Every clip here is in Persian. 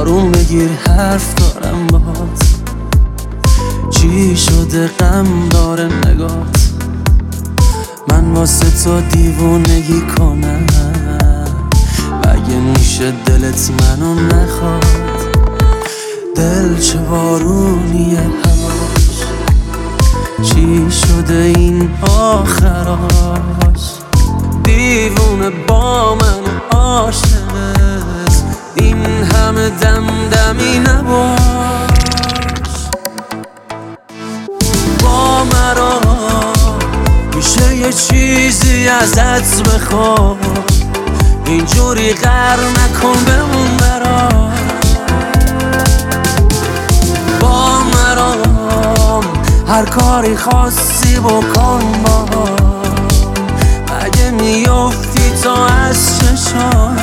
آروم بگیر حرف دارم باهات. چی شده غم داره نگات؟ من واسه تو دیوونگی کنم؟ مگه میشه دلت منو نخواد؟ دل چه بارونیه هواش، چی شده این آخراش؟ دیوونه با من عاشقت، این همه دمدمی نباش. با مرا میشه یه چیزی ازت بخوام، اینجوری غر نکن بمون برام. با مرام هر کاری خواستی بکن با، مگه میافتی تو از چشام؟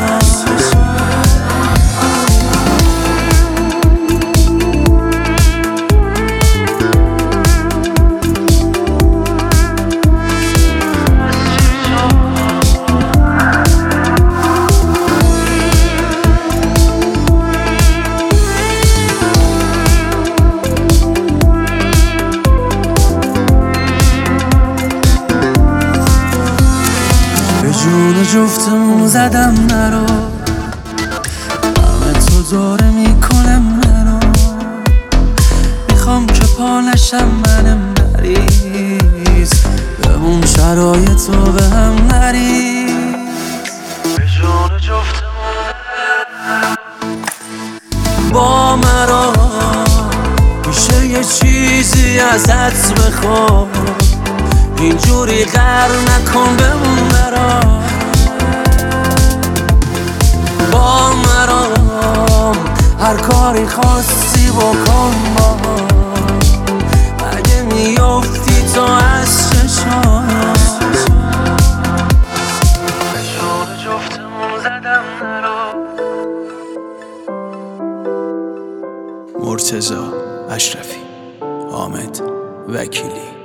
جون جفتمون زدم نرو، همه تو داره میکنم منو. میخوام که پانشم منم نریز، بمون شرایط رو به هم نریز. به جون جفتمون با مرا میشه یه چیزی ازت بخوام، اینجوری غر نکن بمون برام. با مرام هر کاری خواستی بکن با، مگه میافتی تو از چشام؟ به جون جفتمون زدم نرو. مرتضی اشرفی، حامد وکیلی.